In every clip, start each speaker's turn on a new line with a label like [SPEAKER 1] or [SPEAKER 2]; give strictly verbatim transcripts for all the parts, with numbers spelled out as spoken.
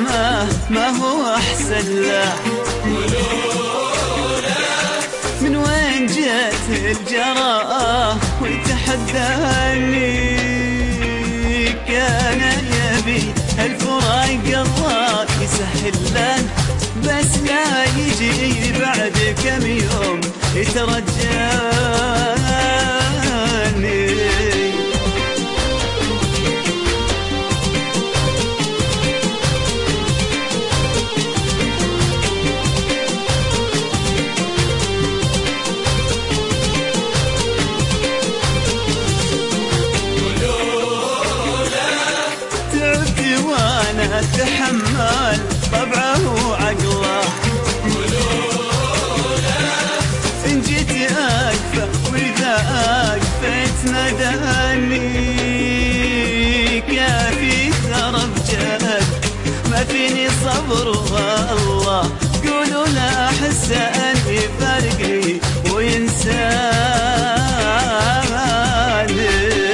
[SPEAKER 1] ما ما هو أحسن له. من وين جت الجراءة وتحداني؟ كان يبي الفراق الله يسهل له، بس لا يجي بعد كم يوم يترجاني. أتحمل طبعه وعقله، إن جيت أكفى وإذا أكفيت نداني. كافي ثرى بجهل ما فيني صبر والله، قولوا لا أحس أن يفارقني وينساني.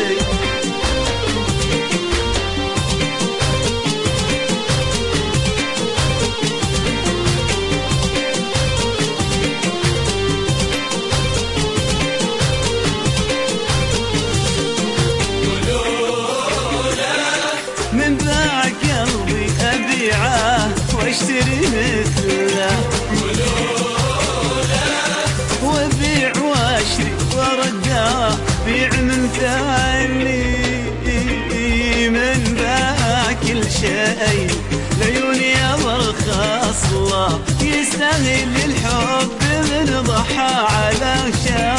[SPEAKER 1] من باع قلبي أبيعه واشتري مثله، وبيع واشتري ورداه بيع من ثاني. من باع كل شيء لعيوني أبرخص الله، يستاهل الحب من ضحى على شان.